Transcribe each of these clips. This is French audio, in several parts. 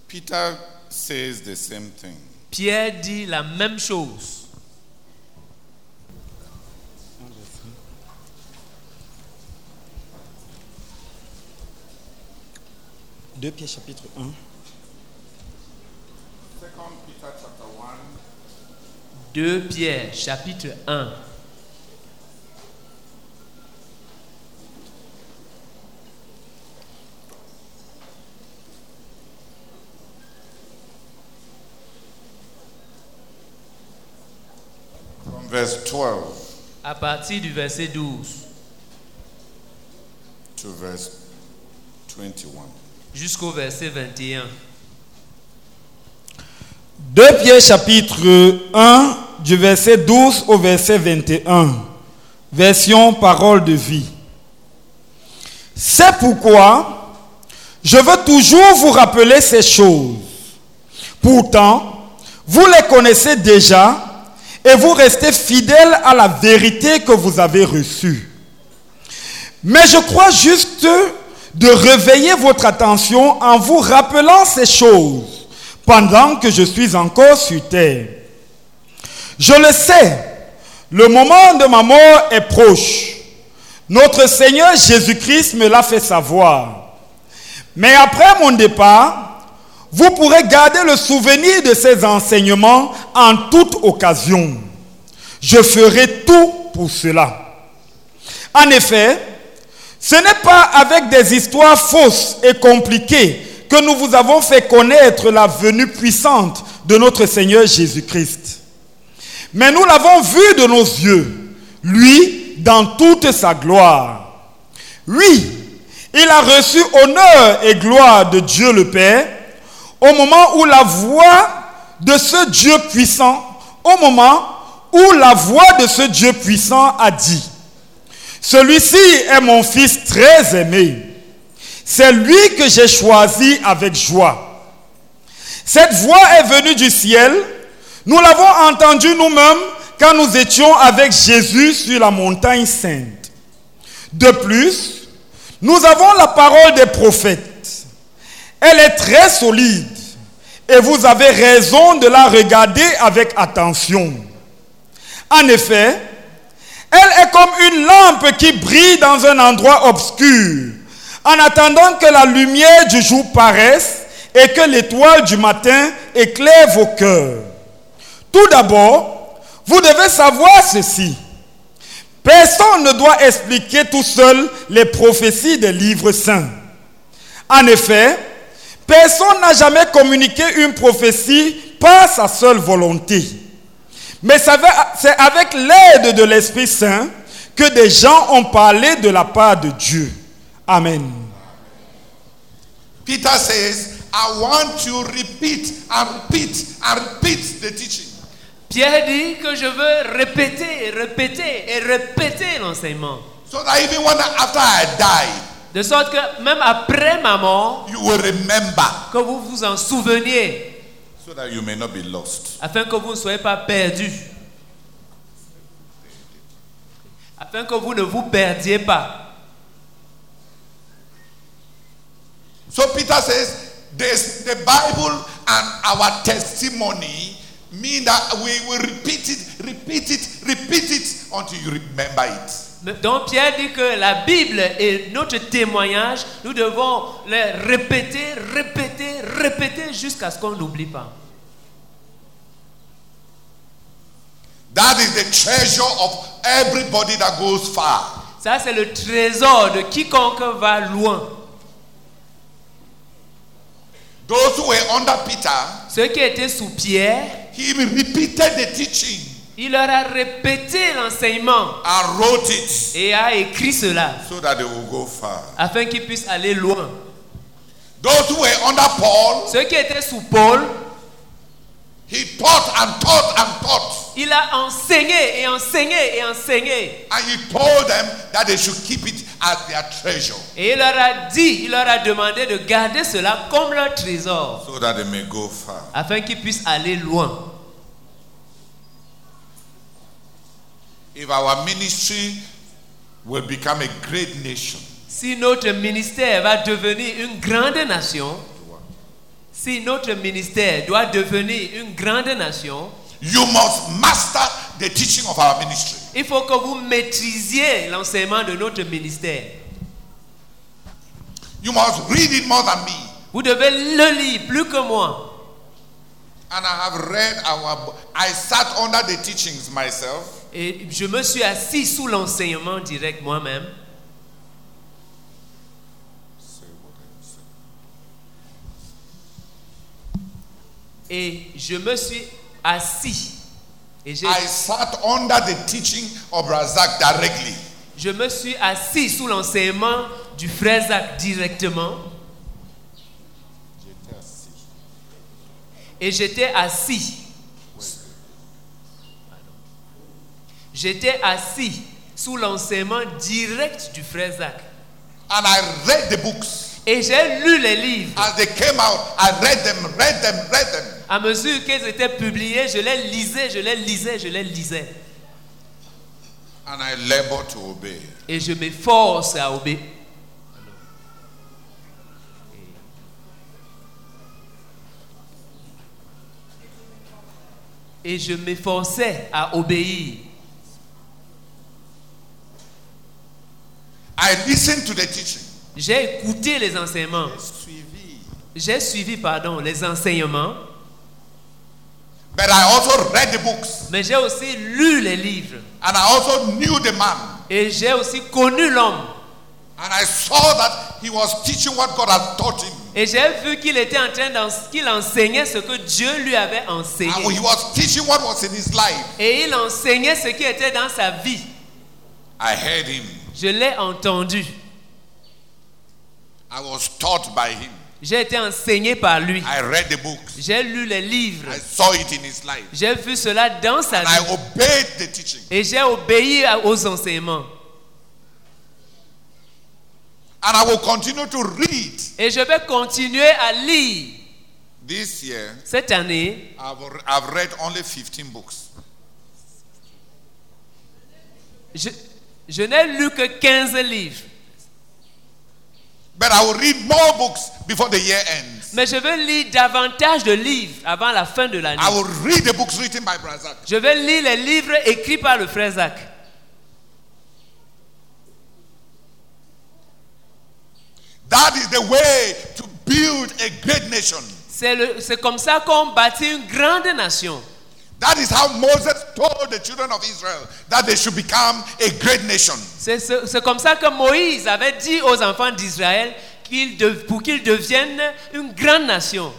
Peter says the same thing. Pierre dit la même chose. Deux Pierre chapitre 1. 2 Peter chapter 1. 2 Pierre chapitre 1. From verse 12 À partir du verset 12 to verse 21. jusqu'au verset 21. 2 Pierre chapitre 1 du verset 12 au verset 21. Version parole de vie. C'est pourquoi je veux toujours vous rappeler ces choses. Pourtant, vous les connaissez déjà et vous restez fidèles à la vérité que vous avez reçue. Mais je crois juste de réveiller votre attention en vous rappelant ces choses pendant que je suis encore sur terre. Je le sais, le moment de ma mort est proche. Notre Seigneur Jésus-Christ me l'a fait savoir. Mais après mon départ, vous pourrez garder le souvenir de ces enseignements en toute occasion. Je ferai tout pour cela. En effet, ce n'est pas avec des histoires fausses et compliquées que nous vous avons fait connaître la venue puissante de notre Seigneur Jésus-Christ. Mais nous l'avons vu de nos yeux, lui, dans toute sa gloire. Oui, il a reçu honneur et gloire de Dieu le Père au moment où la voix de ce Dieu puissant, a dit: celui-ci est mon fils très aimé. C'est lui que j'ai choisi avec joie. Cette voix est venue du ciel. Nous l'avons entendue nous-mêmes quand nous étions avec Jésus sur la montagne sainte. De plus, nous avons la parole des prophètes. Elle est très solide et vous avez raison de la regarder avec attention. En effet, elle est comme une lampe qui brille dans un endroit obscur, en attendant que la lumière du jour paraisse et que l'étoile du matin éclaire vos cœurs. Tout d'abord, vous devez savoir ceci. Personne ne doit expliquer tout seul les prophéties des livres saints. En effet, personne n'a jamais communiqué une prophétie par sa seule volonté. Mais c'est avec l'aide de l'Esprit Saint que des gens ont parlé de la part de Dieu. Amen. Peter says, I want to repeat the teaching. Pierre dit que je veux répéter l'enseignement. So that even when after I die, De sorte que même après ma mort, you will remember. que vous vous en souveniez, So that you may not be lost. afin que vous ne soyez pas perdus. Afin que vous ne vous perdiez pas. So Peter says, the Bible and our testimony mean that we will repeat it until you remember it. Donc Pierre dit que la Bible est notre témoignage. Nous devons les répéter jusqu'à ce qu'on n'oublie pas. That is the treasure of everybody that goes far. Ça, c'est le trésor de quiconque va loin. Those who were under Peter, Ceux qui étaient sous Pierre, he repeated the teaching il leur a répété l'enseignement and wrote it et a écrit cela so that they will go far. afin qu'ils puissent aller loin. Those who were under Paul, Ceux qui étaient sous Paul, he taught and taught and taught. il a enseigné et enseigné et enseigné. And he told them that they should keep it as their treasure Et il leur a demandé de garder cela comme leur trésor so that they may go far. afin qu'ils puissent aller loin. If our ministry will become a great nation, Si notre ministère va devenir une grande nation, Si notre ministère doit devenir une grande nation, you must master the teaching of our ministry. il faut que vous maîtrisiez l'enseignement de notre ministère. You must read it more than me. Vous devez le lire plus que moi. And I have read I sat under the teachings myself. Et je me suis assis sous l'enseignement direct moi-même. Et je me suis assis. Et I sat under the teaching of Razak directly. je me suis assis sous l'enseignement du frère Zach directement. Et j'étais assis. J'étais assis sous l'enseignement direct du frère Zach. And I read the books. Et j'ai lu les livres. As they came out, I read them. À mesure qu'elles étaient publiées, je les lisais. And I labor to obey. Et je m'efforce à obéir. Et je m'efforçais à obéir. I listened to the teaching. J'ai écouté les enseignements. J'ai suivi, les enseignements. But I also read the books. Mais j'ai aussi lu les livres. And I also knew the man. Et j'ai aussi connu l'homme. And I saw that he was teaching what God had taught him. Et j'ai vu qu'il était en train qu'il enseignait ce que Dieu lui avait enseigné. And he was teaching what was in his life. Et il enseignait ce qui était dans sa vie. I heard him. Je l'ai entendu. I was taught by him. J'ai été enseigné par lui. I read the books. J'ai lu les livres. I saw it in his life. J'ai vu cela dans sa And vie. I obeyed the teaching. Et j'ai obéi aux enseignements. And I will continue to read. Et je vais continuer à lire. This year, Cette année, I've read only 15 books. je n'ai lu que 15 livres. But I will read more books before the year ends. Mais je vais lire davantage de livres avant la fin de l'année. I will read the books written by Razak. Je vais lire les livres écrits par le frère Zach. That is the way to build a great nation. C'est comme ça qu'on bâtit une grande nation. That is how Moses told the children of Israel that they should become a great nation. C'est comme ça que Moïse avait dit aux enfants d'Israël pour qu'ils deviennent une grande nation.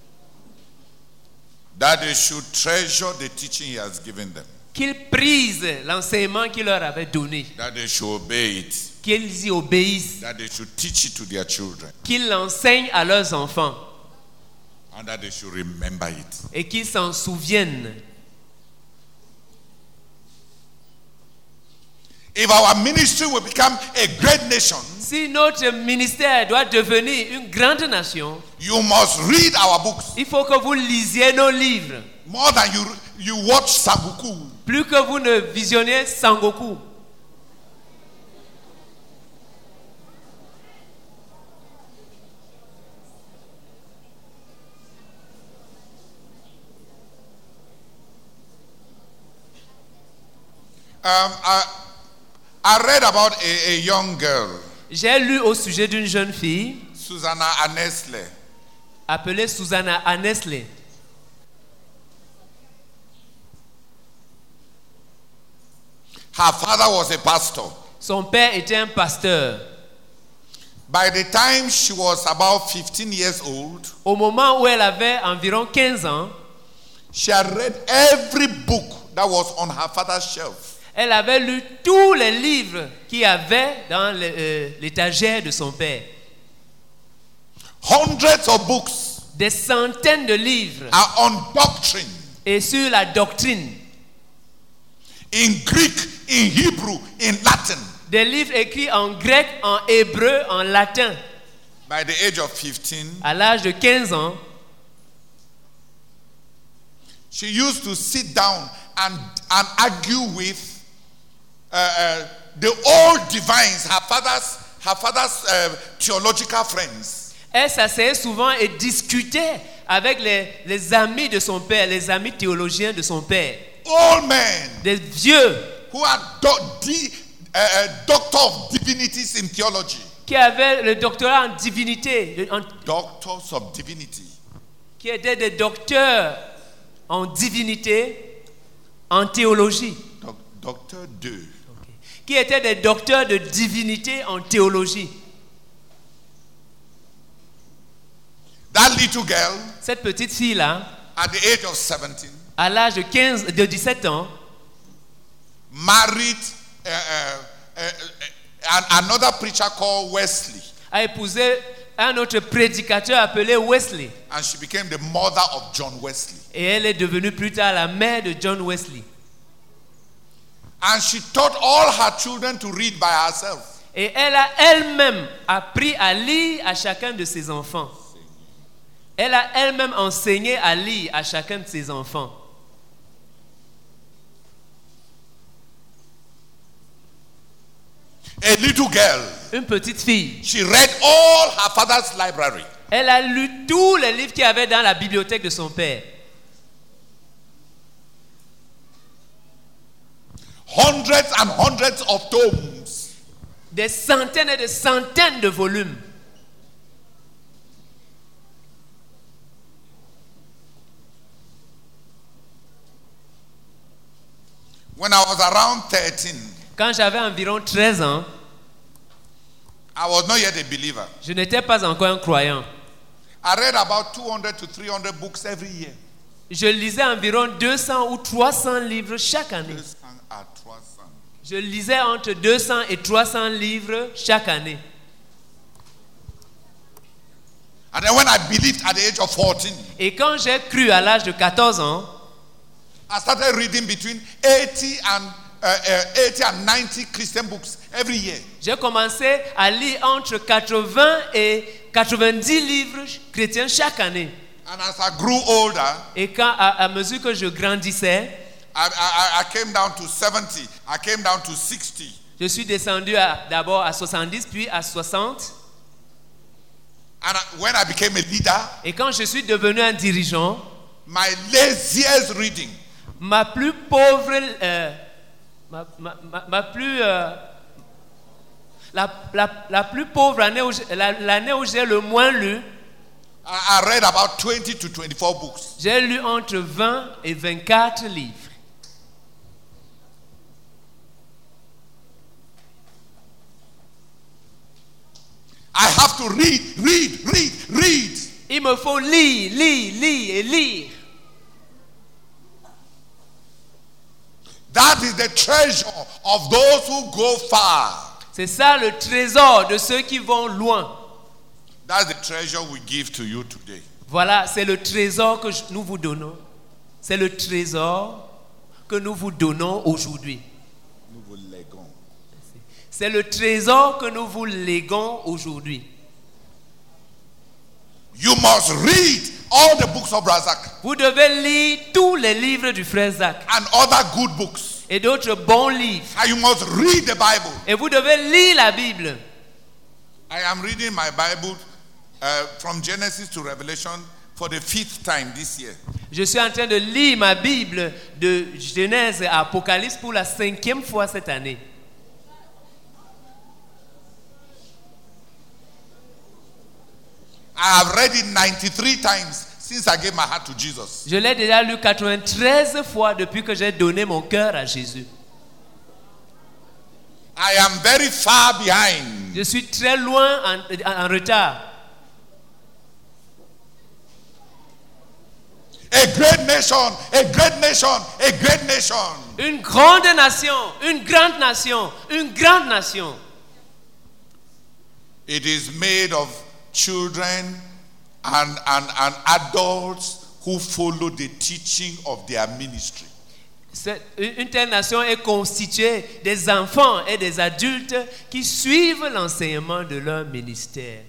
That they should treasure the teaching he has given them. Qu'ils prisent l'enseignement qu'il leur avait donné. That they should obey it. Qu'ils y obéissent. That they should teach it to their children. Qu'ils l'enseignent à leurs enfants. And that they should remember it. Et qu'ils s'en souviennent. If our ministry will become a great nation, si notre ministère doit devenir une grande nation, you must read our books. Il faut que vous lisiez nos livres. More than you watch Sangoku. Plus que vous ne visionnez Sangoku. I read about a young girl. J'ai lu au sujet d'une jeune fille. Susanna Annesley. Appelée Susanna Annesley. Her father was a pastor. Son père était un pasteur. By the time she was about 15 years old, au moment où elle avait environ 15 ans, she had read every book that was on her father's shelf. Elle avait lu tous les livres qu'il y avait dans l'étagère de son père. Hundreds of books. Des centaines de livres. Are on doctrine. Et sur la doctrine. In Greek, in Hebrew, in Latin. Des livres écrits en grec, en hébreu, en latin. By the age of 15, à l'âge de 15 ans, she used to sit down and argue with the old divines, her father's theological friends. Elle s'asseyait souvent et discutait avec les amis de son père, les amis théologiens de son père. Old men Des vieux who are doctor of divinities in theology. qui avaient le doctorat en divinité, Doctors of divinity. qui étaient des docteurs en divinité, en théologie. Docteur 2. Qui étaient des docteurs de divinité en théologie. That little girl, Cette petite fille-là, at the age of 17, à l'âge de 17 ans, married another preacher called Wesley. a épousé un autre prédicateur appelé Wesley. And she became the mother of John Wesley. Et elle est devenue plus tard la mère de John Wesley. And she taught all her children to read by herself. Et elle a elle-même appris à lire à chacun de ses enfants. Elle a elle-même enseigné à lire à chacun de ses enfants. A little girl, Une petite fille. she read all her father's library. Elle a lu tous les livres qu'il y avait dans la bibliothèque de son père. Hundreds and hundreds of tomes. Des centaines et des centaines de volumes. When I was around 13, Quand j'avais environ 13 ans, I was not yet a believer. je n'étais pas encore un croyant. I read about 200 to 300 books every year. Je lisais environ 200 ou 300 livres chaque année. 200 à 300. Je lisais entre 200 et 300 livres chaque année. And then when I believed at the age of 14, Et quand j'ai cru à l'âge de 14 ans, I started reading between 80 and 90 Christian books every year. j'ai commencé à lire entre 80 et 90 livres chrétiens chaque année. And as I grew older, Et quand, à mesure que je grandissais, I came down to 70. I came down to 60. je suis descendu d'abord à 70, puis à 60. And when I became a leader, Et quand je suis devenu un dirigeant, my laziest reading ma plus pauvre, la plus pauvre année, l'année où j'ai le moins lu, I read about 20 to 24 books. j'ai lu entre 20 et 24 livres. I have to read. Il me faut lire et lire. That is the treasure of those who go far. C'est ça le trésor de ceux qui vont loin. That's the treasure we give to you today. Voilà, c'est le trésor que nous vous donnons. C'est le trésor que nous vous donnons aujourd'hui. Nous vous léguons. C'est le trésor que nous vous léguons aujourd'hui. You must read all the books of Razak Vous devez lire tous les livres du frère Zach and other good books. et d'autres bons livres. And you must read the Bible. Et vous devez lire la Bible. I am reading my Bible from Genesis to Revelation for the 5th time this year. Je suis en train de lire ma Bible de Genèse à Apocalypse pour la 5e fois cette année. I have read it 93 times since I gave my heart to Jesus. Je l'ai déjà lu 93 fois depuis que j'ai donné mon cœur à Jésus. I am very far behind. Je suis très loin en retard. A great nation, a great nation, a great nation. Une grande nation, une grande nation, une grande nation. It is made of children and adults who follow the teaching of their ministry. Une telle nation est constituée des enfants et des adultes qui suivent l'enseignement de leur ministère.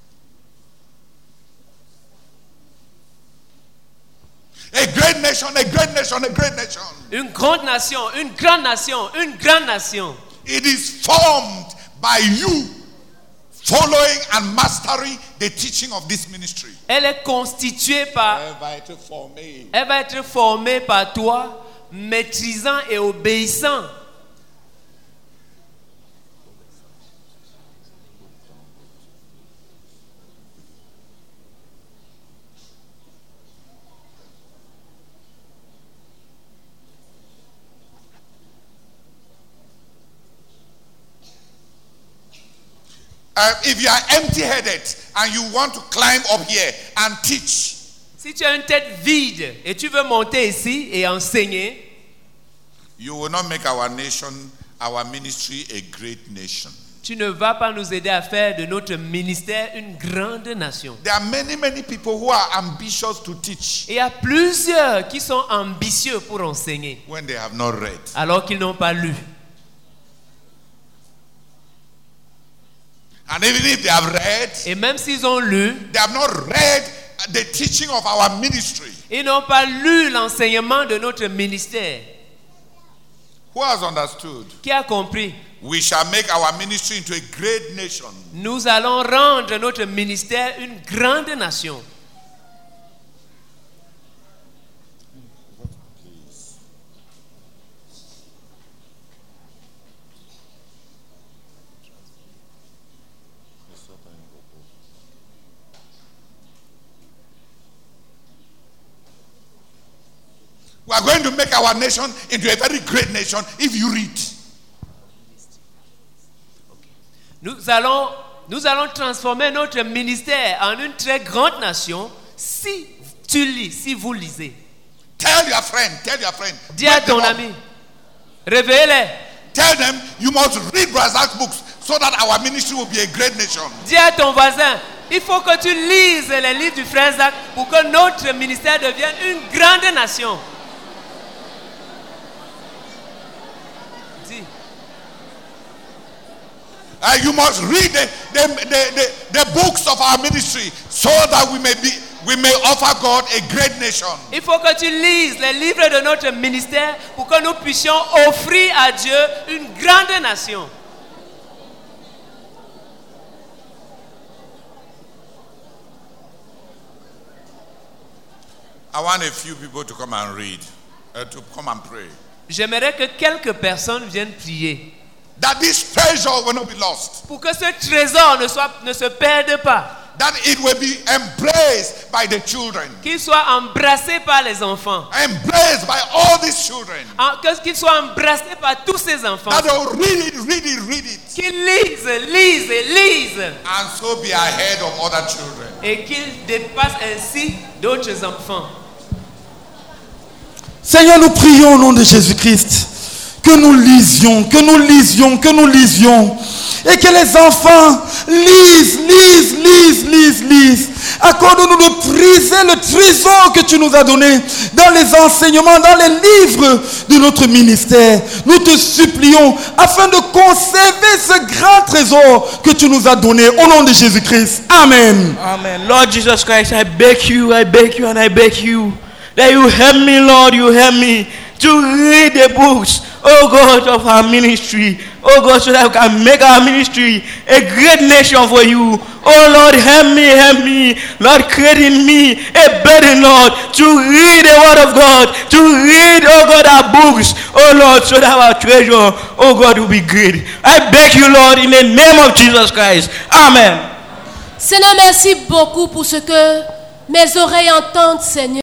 A great nation, a great nation, a great nation. Une grande nation, une grande nation, une grande nation. It is formed by you following and mastering the teaching of this ministry. Elle est constituée par... Elle va être formée par toi, maîtrisant et obéissant. If you are empty-headed and you want to climb up here and teach, Si tu as une tête vide et tu veux monter ici et enseigner, you will not make our nation, our ministry a great nation. tu ne vas pas nous aider à faire de notre ministère une grande nation. There are many people who are ambitious to teach Et il y a plusieurs qui sont ambitieux pour enseigner, when they have not read. alors qu'ils n'ont pas lu. And even if they have read, Et même s'ils ont lu, they have not read the teaching of our ministry. ils n'ont pas lu l'enseignement de notre ministère. Who has understood? Qui a compris? We shall make our ministry into a great nation. Nous allons rendre notre ministère une grande nation. We are going to make our nation into a very great nation if you read. Nous allons transformer notre ministère en une très grande nation si tu lis, si vous lisez. Tell your friend. Dis à Wake them ton up. ami, réveille-les. Tell them you must read Brazak's books so that our ministry will be a great nation. Dis à ton voisin, il faut que tu lises les livres du frère Zach pour que notre ministère devienne une grande nation. Dis. You must read the books of our ministry so that we may offer God a great nation. Il faut que tu lises les livres de notre ministère pour que nous puissions offrir à Dieu une grande nation. I want a few people to come and read, to come and pray. J'aimerais que quelques personnes viennent prier That this treasure will not be lost. pour que ce trésor ne se perde pas, That it will be embraced by the children. qu'il soit embrassé par les enfants, Embraced by all these children. qu'il soit embrassé par tous ces enfants, That they will read it. qu'ils lisent And so be ahead of other children. et qu'ils dépassent ainsi d'autres enfants. Seigneur, nous prions au nom de Jésus-Christ que nous lisions, et que les enfants lisent. Accorde-nous de priser le trésor que tu nous as donné dans les enseignements, dans les livres de notre ministère. Nous te supplions afin de conserver ce grand trésor que tu nous as donné au nom de Jésus-Christ. Amen. Amen. Lord Jesus Christ, I beg you, and I beg you that you help me, Lord, you help me to read the books, oh God, of our ministry, oh God, so that we can make our ministry a great nation for you. Oh Lord, help me, Lord, create in me a burden, Lord, to read the word of God, to read, oh God, our books, oh Lord, so that our treasure, oh God, will be great. I beg you, Lord, in the name of Jesus Christ. Amen. Seigneur, merci beaucoup pour ce que mes oreilles entendent, Seigneur.